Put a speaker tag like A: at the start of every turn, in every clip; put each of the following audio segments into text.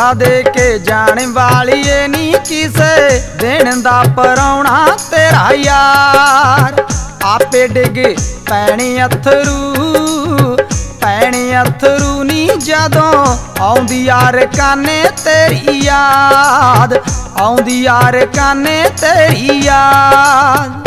A: धोखा दे के जाने वाली ये नी किसे दिन दा परौना तेरा यार। आपे डिग पैणी अथरू नी जदों आउंदी यार काने तेरी याद, आउंदी यार काने तेरी याद।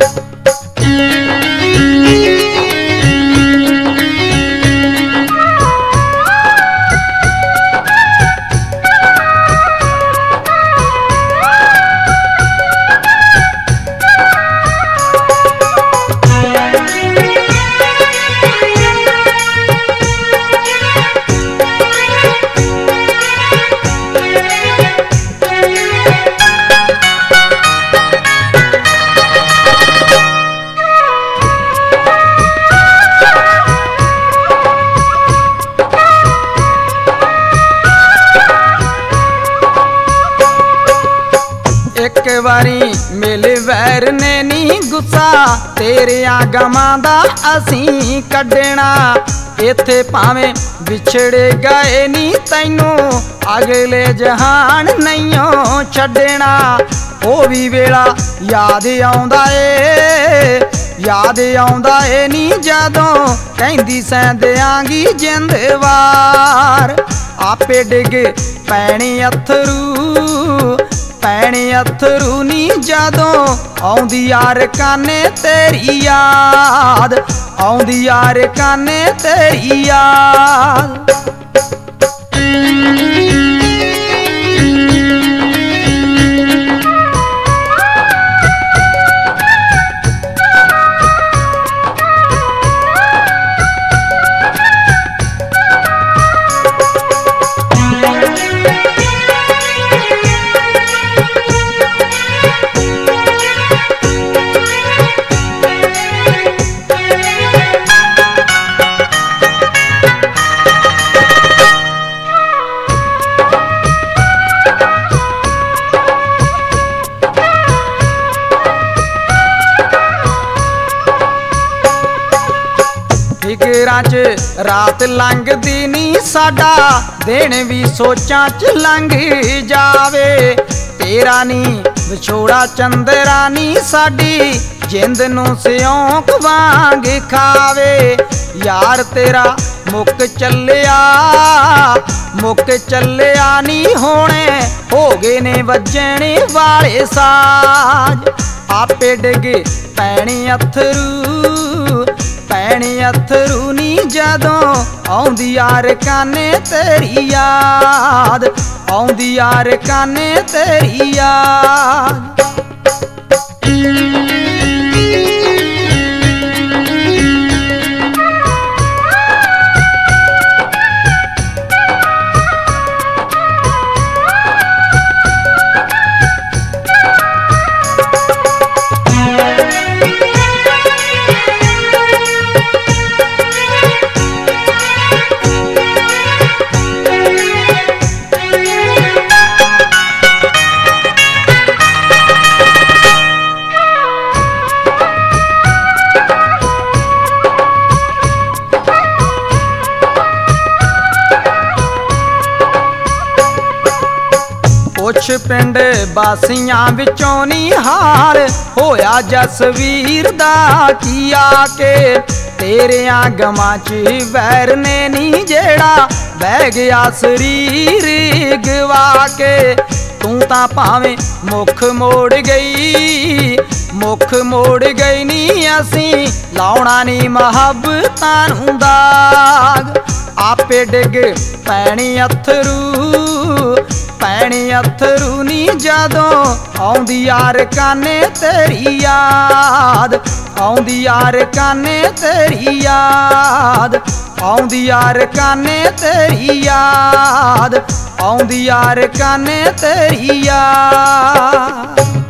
A: एक बारी मेले वैर ने नी गुस्सा तेरिया गमां दा असीं कड्डना। इत्थे भावें विछड़े गए नी तैनू अगले जहान नहींओ छड्डना। ओ भी वेला याद आउंदा ए नी जदों कहंदी सैं देआंगी जिंद वार। आपे डिग पैणी अथरू नी जदों आउंदी यार काने तेरी याद, आउंदी यार काने तेरी याद। फिकरां च रात लंघदी नी साडा दिन भी सोचां च लंघ जावे। तेरा नी विछोड़ा चंदरा नी साडी जिंद नूं सियोंक वांग खावे। यार तेरा मुक चलिया नी होणे हो गए ने वजने वाले साज। आपे डिग पैणी अथरू नी जदों आउंदी यार काने तेरी याद, आउंदी यार काने तेरी याद। कुछ पिंड बासियां विचों नी हाल होया जसवीर दा की आके। तेरिया गमां च वैर ने नी जेड़ा बह गया शरीर गवा के। तू तां भावें मुख मोड़ गई नी असीं लाउणा नी मुहब्बतां नूं दाग। आपे डिग पैणी अथरू नी जदों आउंदी यार काने तेरी याद, आउंदी यार काने तेरी याद, आउंदी यार काने तेरी याद, आउंदी यार काने तेरी याद।